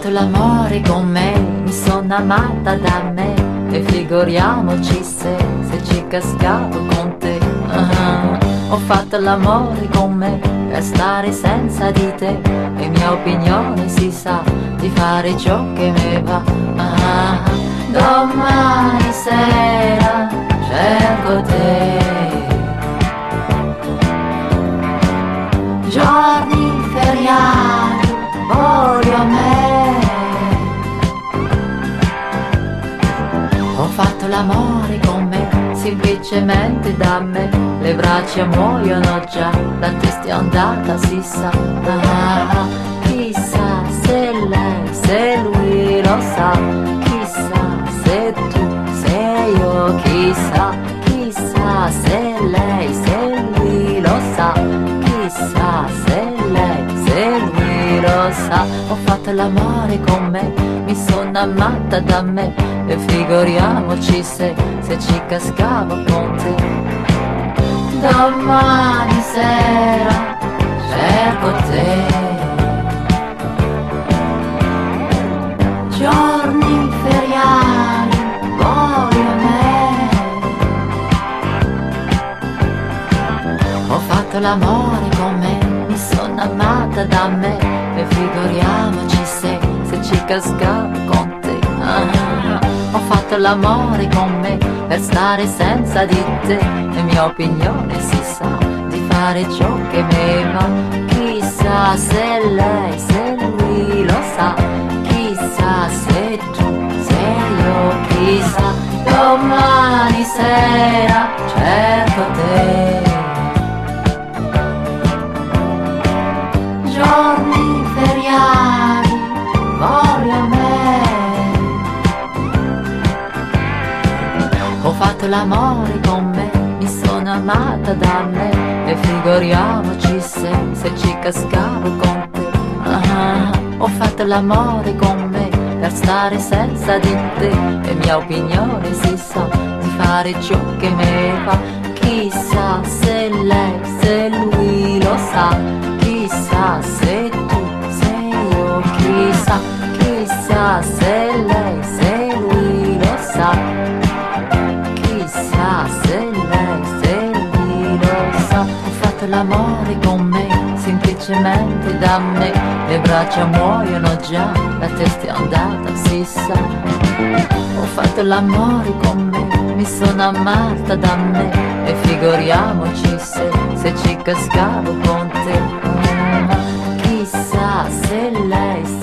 fatto l'amore con me, mi sono amata da me, e figuriamoci se ci cascavo con te. Ho fatto l'amore con me per stare senza di te, e mia opinione si sa di fare ciò che mi va. Domani sera cerco te, giorni feriali voglio me. Ho fatto l'amore con me, semplicemente da me, le braccia muoiono già, la testa è andata si sa. Chissà se lei, se lui lo sa, chissà se tu, se io, chissà, chissà se lei, se lui lo sa, chissà se lei, se lui lo sa. Ho fatto l'amore con me, mi sono amata da me, e figuriamoci se ci cascavo con te. Domani sera cerco te, giorni feriali voglio me. Ho fatto l'amore con me, mi sono amata da me, e figuriamoci se ci cascavo con te. Ho fatto l'amore con me per stare senza di te, e mia opinione si sa di fare ciò che mi va. Chissà se lei, se lui lo sa, chissà se tu, se io, chissà. Domani sera cerco te, giorni feriali voglio me. Ho fatto l'amore con me, mi sono amata da me, e figuriamoci se ci cascavo con te. Ho fatto l'amore con me per stare senza di te, e mia opinione si sa di fare ciò che mi va. Chissà se lei, se lui lo sa, chissà se tu, se io, chissà, chissà se lei, se lui lo sa, se lei, se lui lo sa. Ho fatto l'amore con me, semplicemente da me, le braccia muoiono già, la testa è andata si sa. Ho fatto l'amore con me, mi sono amata da me, e figuriamoci se ci cascavo con te. Chissà se lei